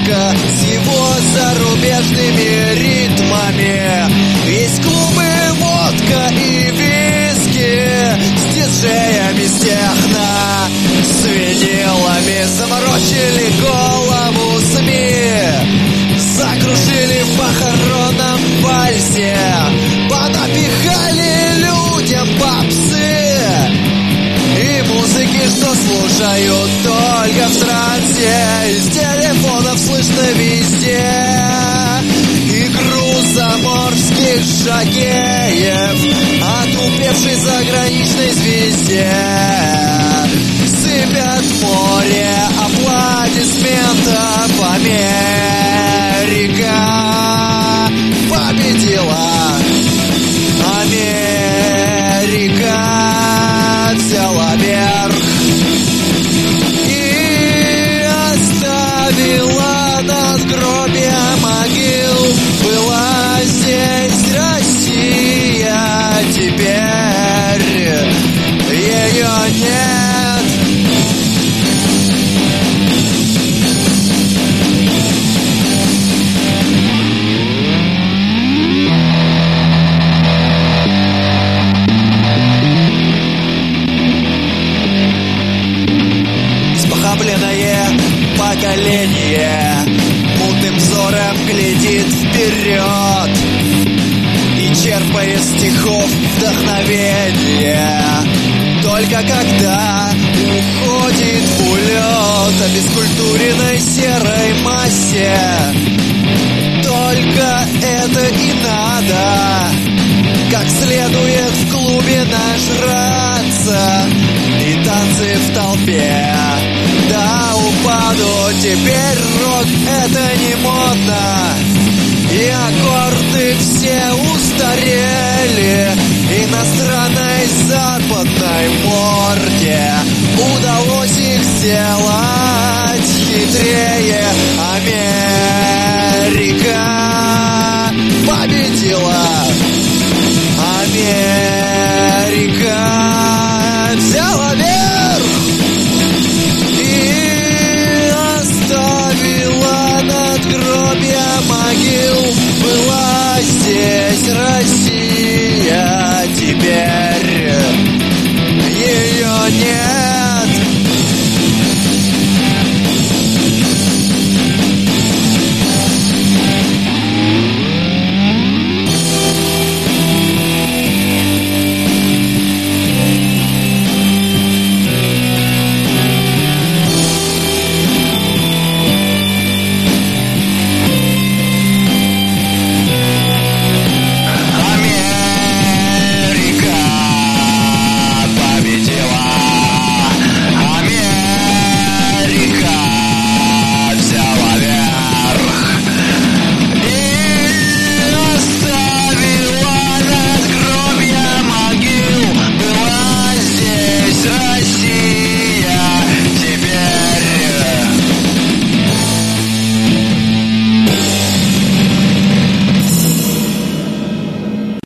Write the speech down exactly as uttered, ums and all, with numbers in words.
Мишка с его зарубежными ритмами. Есть клубы, водка и виски с диджеями с техно, с винилами заморочили голову СМИ, закружили в похоронном вальсе, понапихали людям попсы и музыки, что слушают только в трансе. Из телефонов слышно везде игру заморских жокеев, отупевшей заграничной звезде. Сыпят море аплодисментов. Америка победила. Америка взяла верх и оставила надгробья могил. Была здесь Россия, теперь ее нет. Испохабленное поколение мутным взором глядит вперед и черпает стихов вдохновение. Только когда уходит в улет обескультуренной серой массе, только это и надо, как следует в клубе нажраться и танцы в толпе до упаду. Теперь рок это не модно, и аккорды все устарели. Иностранной западной морде удалось их сделать хитрее. Америка победила. Америка взяла верх и оставила надгробья могил. Была здесь Россия, теперь ее нет. Россия.